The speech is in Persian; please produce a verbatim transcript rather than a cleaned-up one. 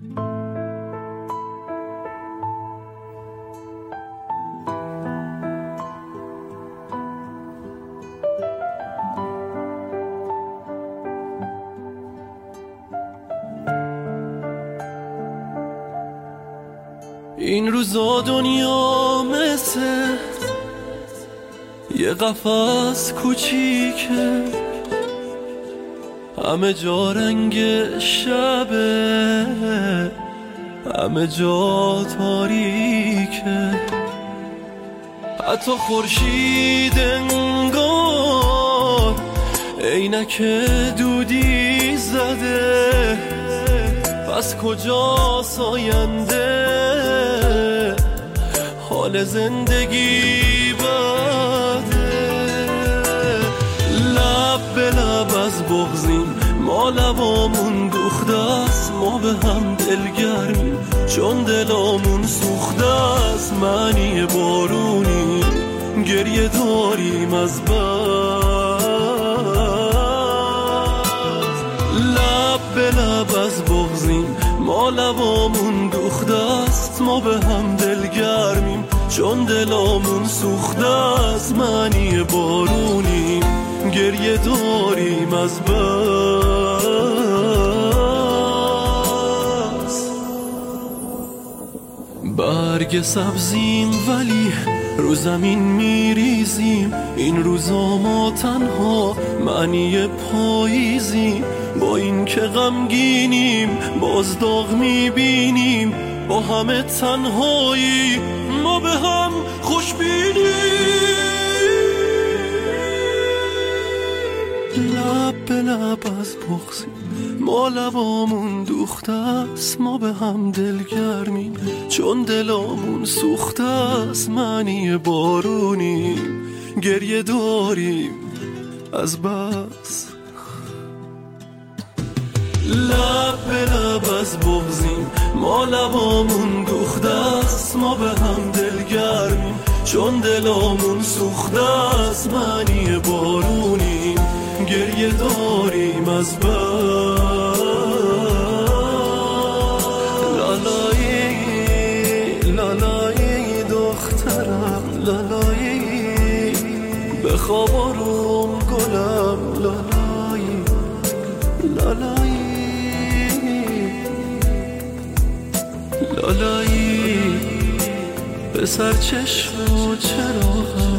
این روزا دنیا مثل یه قفس کوچیکه، همه جا رنگ شبه، همه جا تاریکه، حتی خورشید انگار عینک دودی زده. پس کجاست آینده؟ حال زندگی بده. لب به لب از بغضیم، ما لبامون دوخته است، ما به هم دلگرمیم چون دلامون سوخته است. معنی بارونی گریه داریم از بس. لب به لب از بغضیم، ما لبامون دوخته است، ما به هم دلگرمیم چون دلامون سوخته است. معنی بارونی گریه داریم از بس. برگ سبزیم ولی رو زمین میریزیم، این روزا ما تنها معنی پاییزیم. با این که غمگینیم باز داغ میبینیم، با همه تنهایی ما به هم خوشبینیم. لب به لب از بغضیم، ما لبامون دوخته است، ما به هم دلگرمیم چون دلامون سوخته است. معنی بارونیم گریه داریم از بس. لب به لب از بغضیم، ما لبامون دوخته است، ما به هم دلگرمیم چون دلامون سوخته است. معنی بارونیم گریه داریم از بس. لالایی لالایی دخترم، لالایی بخواب آروم گلم، لالایی لالایی لالایی به سر چشم و چراغم.